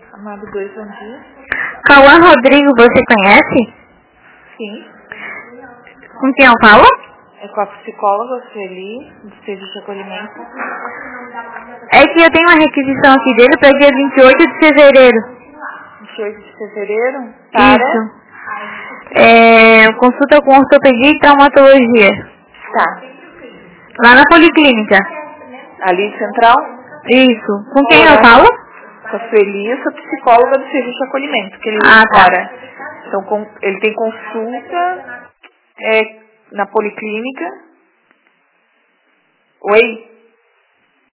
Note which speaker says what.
Speaker 1: Amado 2, bom dia.
Speaker 2: Cauã Rodrigo, você conhece?
Speaker 1: Sim.
Speaker 2: Com quem eu falo?
Speaker 1: É com a psicóloga Sueli, do Serviço de Acolhimento.
Speaker 2: É que eu tenho uma requisição aqui dele para dia 28 de fevereiro.
Speaker 1: 28 de fevereiro? Para?
Speaker 2: Isso. Consulta com ortopedia e traumatologia.
Speaker 1: Tá.
Speaker 2: Lá na Policlínica.
Speaker 1: Ali central?
Speaker 2: Isso. Com quem eu
Speaker 1: Horário?
Speaker 2: falo?
Speaker 1: Com a Sueli, eu sou psicóloga do Serviço de Acolhimento, que ele
Speaker 2: Ah, tá.
Speaker 1: mora. Então, ele tem consulta na Policlínica. Oi?